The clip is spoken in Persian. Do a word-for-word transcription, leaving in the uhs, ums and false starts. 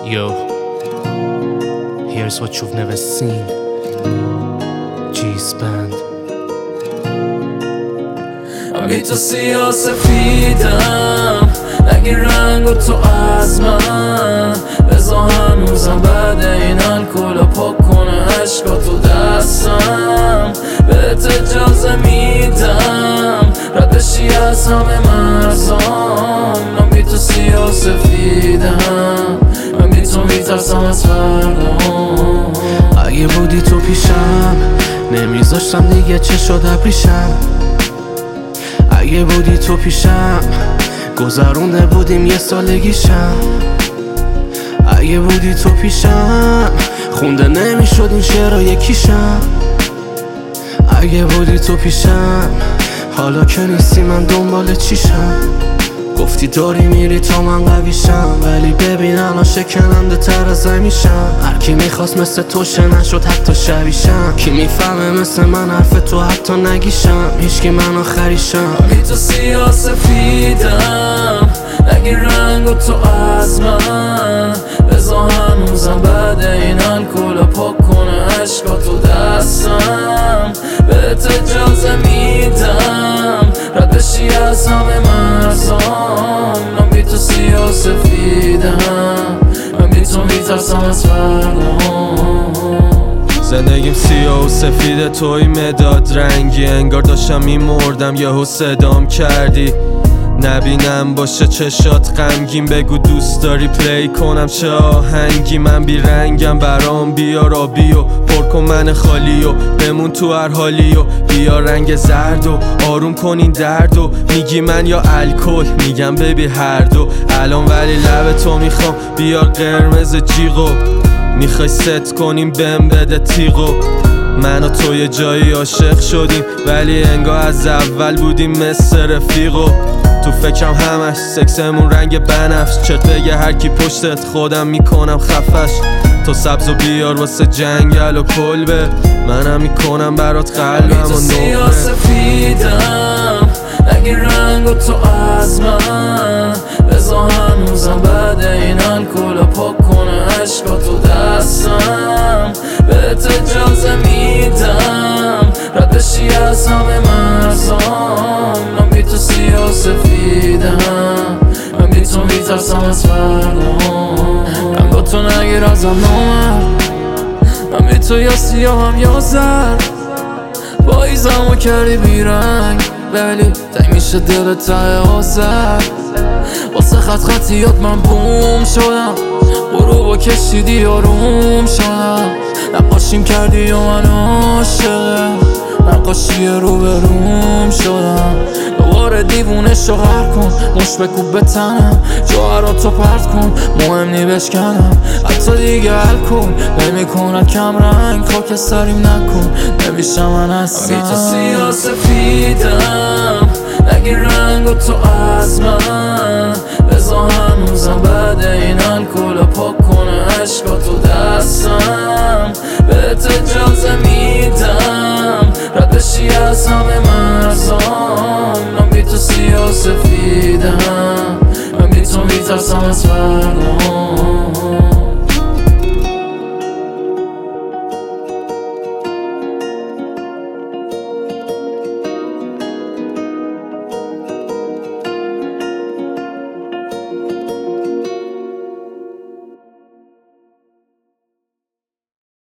Yo, here's what you've never seen. G-Spand. من بی تو سیاه سفیدم، نگی رنگ و تو از من بزا هنوزم بعد این الکل پاک کنه عشقا تو دستم. بهت اجازه میدم ردشی از همه مرزام. من بی تو سیاه سفیدم، من بی تو میترسم از فردام. اگه بودی تو پیشم نمیذاشتم دیگه چشات ابریشم. اگه بودی تو پیشم گذرونده بودیم یه سالگیشم. اگه بودی تو پیشم خونده نمیشد این شعرها یکیشم. اگه بودی تو پیشم حالا که نیستی من دنبال چیشم. گفتی داری میری تا من قویشم، ولی ببین الان شکننده تر از همیشم. هر کی میخواست مثل تو شه نشد حتی شبیشم. کی میفهمه مثل من حرف تو حتی نگیشم. هیچکی من آخریشم. بی تو سیاه سفیدم، نگی رنگ و تو از من بزا هنوزم بعد این الکل پاک کنه عشقا تو دستم. بهت اجازه میدم ردشی از همه مرزام. من بی تو سیاه سفیدم، من بی تو میترسم از فردام. زندگیم سیاه و سفید توی مداد رنگی، انگار داشتم میمردم یهو صدام کردی. نبینم باشه چشات غمگین، بگو دوست داری پلی کنم چه آهنگی. من بی رنگم برام بیار آبی و پر کن من خالی و بمون تو هر حالی و بیا رنگ زرد و آروم کن این درد و میگی من یا الکل میگم ببی هر دو. الان ولی لب تو میخوام بیار قرمز جیغو، میخوای ست کنیم بهم بده تیغو. من و تو یه جایی عاشق شدیم ولی انگار از اول بودیم مثل رفیقو. تو فکرم همش سکسمون رنگ بنفش، چرت بگه هر کی پشتت خودم میکنم خفش. تو سبز و بیار واسه جنگل و کلبه، منم میکنم برات قلبم و سیاه سفیدم، نگی رنگ و تو از من بزا هنوزم بعد این الکل پاک کنه عشقا تو دستم. بهت اجازه میدم ردشی از همه مرزام. من بی تو سیاه سفیدم، من بی تو میترسم از فردام. رنگا تو نگیر ازم نامرد، من بی تو یا سیاه هم یا زرد. پاییزمو کردی بیرنگ ولی تنگ میشه دل ته آزر. واسه خط خطیات من بوم شدم، غروبو کشیدی آروم شدم. نقاشیم کردی و من عاشقه، نقاشی رو به روم شدم. دوباره دیوونش رو غر کن، مش بکوب به تنم، جوهراتو پرت کن مهم نی بشکنم. حتی دیگه الکل نمی کند کم رنگ، خاکستریم نکن نمیشم من اصلا. بی تو سیاه سفیدم، نگی رنگ و تو از من بزا هنوزم بعد این الکل پاک کنه عشقا تو دستم. بهت اجازه میدم ردشی از همه مرزام. من بی تو سیاه سفیدم، من بی تو میترسم از فردام.